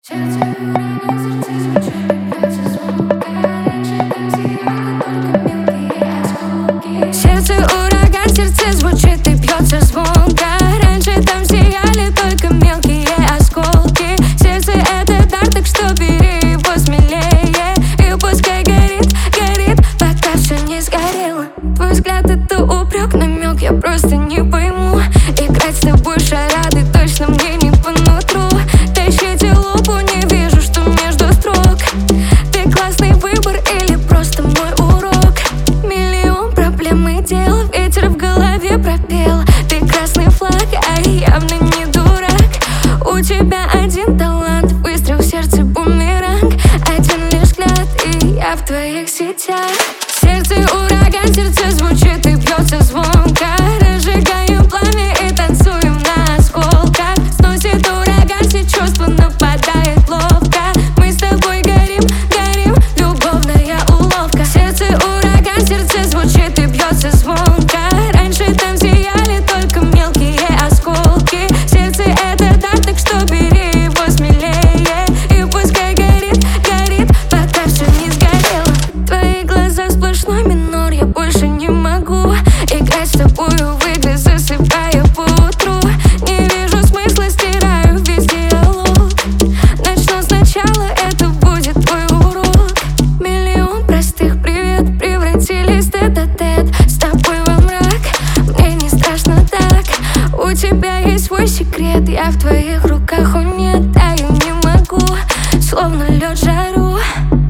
Сердце ураган, сердце звучит и бьется звук. Раньше там сияли только мелкие осколки. Сердце ураган, сердце звучит и бьется звонко. Раньше там сияли только мелкие осколки. Сердце это дар, так что бери его смелее. И пускай горит, горит, пока все не сгорело. Твой взгляд это упрек, намек, я просто не пойму. Играть с тобой шарады точно мне не по нутру. Тащите лупу, не вижу, что между строк. Ты классный выбор или просто мой урок? Миллион проблем и дел, ветер в голове пропел. Ты красный флаг, а я явно не дурак. У тебя один талант, выстрел в сердце бумеранг. Один лишь взгляд, и я в твоих сетях. Сердце ураган, сердце звучит и бьется звонко. Разжигаем пламя и танцуем на осколках. Сносит ураган, все чувства нападает ловко. Мы с тобой горим, горим, любовная уловка. Сердце ураган, сердце звучит и бьется звонко. Раньше там сияли только мелкие осколки. Сердце это дар, так что бери его смелее. И пускай горит, горит, пока все не сгорело. Твои глаза сплошной минор, я больше не могу играть с тобою в игры, засыпая по утру. Не вижу смысла, стираю весь диалог. Начну сначала, это будет твой урок. Миллион простых привет превратились в тет-а-тет. С тобой во мрак, мне не страшно так. У тебя есть свой секрет, я в твоих руках, о нет, а я не могу, словно лед жару.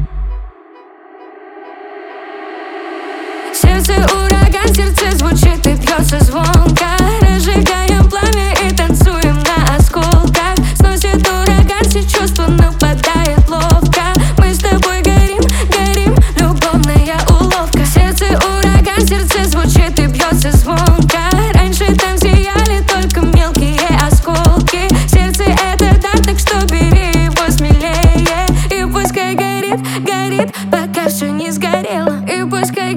Сердце ураган, сердце звучит и бьется звонко. Разжигаем пламя и танцуем на осколках. Сносит ураган, все чувства нападает ловко. Мы с тобой горим, горим, любовная уловка. Сердце ураган, сердце звучит и бьется звонко. Раньше там сияли только мелкие осколки. Сердце это дар, так что бери его смелее. И пускай горит, горит, пока все не сгорело. И пускай